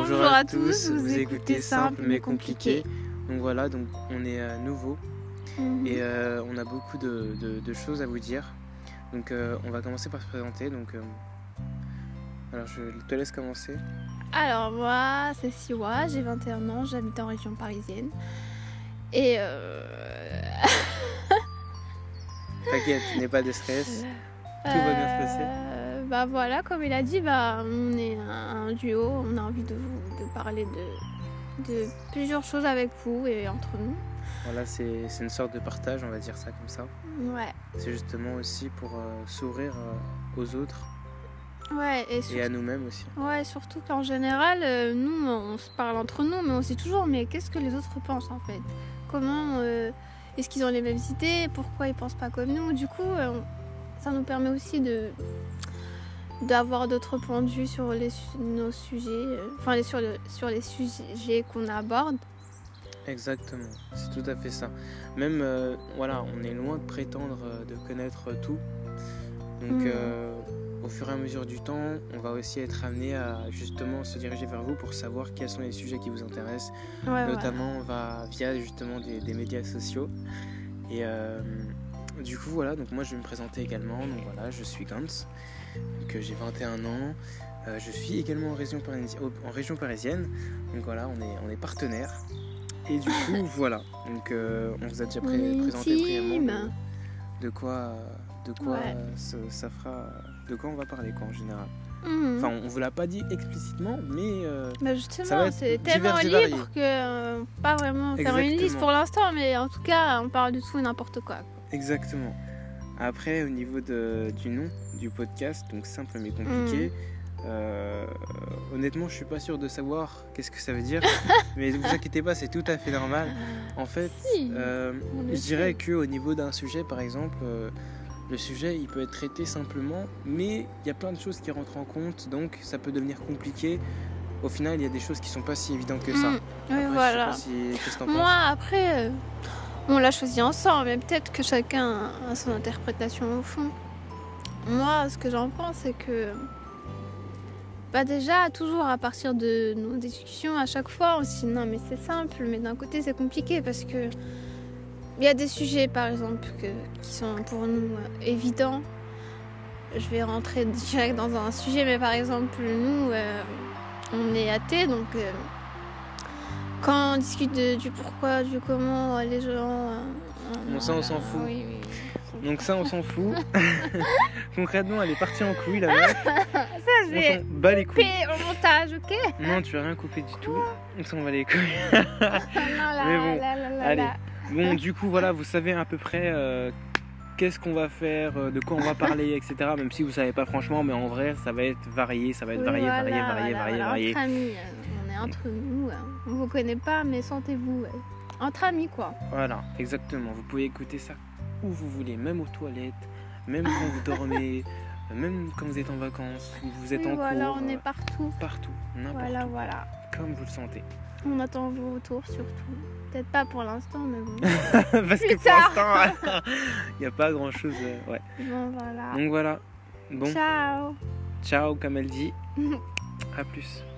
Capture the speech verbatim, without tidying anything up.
Bonjour à tous, vous écoutez Simple mais compliqué. Donc voilà, donc on est euh, nouveau mmh. et euh, on a beaucoup de, de, de choses à vous dire. Donc euh, on va commencer par se présenter. Donc, euh, alors je te laisse commencer. Alors moi c'est Siwa, j'ai vingt et un ans, j'habite en région parisienne. Et euh... T'inquiète, tu n'es pas de stress, tout va bien se passer. Euh, bah voilà, comme il a dit, bah, on est un, un duo, on a envie de, vous, de parler de, de plusieurs choses avec vous et entre nous. Voilà, c'est, c'est une sorte de partage, on va dire ça comme ça. Ouais. C'est justement aussi pour euh, s'ouvrir euh, aux autres. Ouais, et, et sur... à nous-mêmes aussi. Ouais, surtout qu'en général, euh, nous, on se parle entre nous, mais on sait toujours, mais qu'est-ce que les autres pensent en fait ? Comment, euh, est-ce qu'ils ont les mêmes idées ? Pourquoi ils pensent pas comme nous ? Du coup, euh, ça nous permet aussi de d'avoir d'autres points de vue sur les, nos sujets, euh, enfin les, sur, le, sur les sujets qu'on aborde. Exactement, c'est tout à fait ça. Même, euh, voilà, on est loin de prétendre euh, de connaître tout. Donc, mmh. euh, au fur et à mesure du temps, on va aussi être amené à justement se diriger vers vous pour savoir quels sont les sujets qui vous intéressent, ouais, notamment ouais. va, via justement des, des médias sociaux. Et euh, du coup, voilà, donc moi je vais me présenter également. Donc voilà, je suis Gantz, donc j'ai vingt et un ans. Euh, je suis également en région, parisienne, en région parisienne. Donc voilà, on est, on est partenaires. Et du coup, voilà. Donc euh, on vous a déjà pré- présenté brièvement de, de quoi, de quoi ouais. ça, ça fera, de quoi on va parler quoi en général. Mmh. Enfin, on vous l'a pas dit explicitement, mais euh, bah justement, ça va être c'est tellement libre que euh, pas vraiment faire Exactement. une liste pour l'instant, mais en tout cas, on parle de tout et n'importe quoi. Exactement. Après, au niveau de, du nom du podcast, donc simple mais compliqué, mmh. euh, honnêtement, je suis pas sûr de savoir qu'est-ce que ça veut dire, mais ne vous inquiétez pas, c'est tout à fait normal. En fait, si, euh, je dirais qu'au niveau d'un sujet, par exemple, euh, le sujet, il peut être traité simplement, mais il y a plein de choses qui rentrent en compte, donc ça peut devenir compliqué. Au final, il y a des choses qui sont pas si évidentes que ça. Mmh. Après, oui, voilà. Je sais pas si... Qu'est-ce que t'en Moi, penses ? après, euh, on l'a choisi ensemble, mais peut-être que chacun a son interprétation au fond. Moi, ce que j'en pense, c'est que bah déjà, toujours à partir de nos discussions, à chaque fois, on se dit non, mais c'est simple, mais d'un côté, c'est compliqué parce que il y a des sujets, par exemple, que, qui sont pour nous euh, évidents. Je vais rentrer direct dans un sujet, mais par exemple, nous, euh, on est athées, donc euh, quand on discute de, du pourquoi, du comment, les gens... Euh, bon, ça, on s'en fout. Oui, oui. Donc ça, on s'en fout. Concrètement, elle est partie en couille, la meuf. Ça, je vais on s'en bat les couilles. couper au montage, ok ? Non, tu vas rien couper du tout. On s'en bat les couilles. non, là, Mais bon, là, là, là, allez. là. Bon, du coup, voilà, vous savez à peu près euh, qu'est-ce qu'on va faire, euh, de quoi on va parler, et cetera. Même si vous savez pas franchement, mais en vrai, ça va être varié, ça va être Oui, varié, voilà, varié, varié, voilà, varié, voilà. varié. Entre amis, on est entre nous. On vous connaît pas, mais sentez-vous entre amis, quoi. Voilà, exactement. Vous pouvez écouter ça où vous voulez, même aux toilettes, même quand vous dormez, même quand vous êtes en vacances, ou vous êtes oui, en voilà, cours. on est partout. Partout, n'importe voilà, où. Voilà, Comme vous le sentez. On attend vos retours surtout. Peut-être pas pour l'instant, mais bon. Parce Plus que pour tard. l'instant, il n'y a pas grand-chose. Euh, ouais. Bon, voilà. Donc voilà. Bon. Ciao. Ciao, comme elle dit. À plus.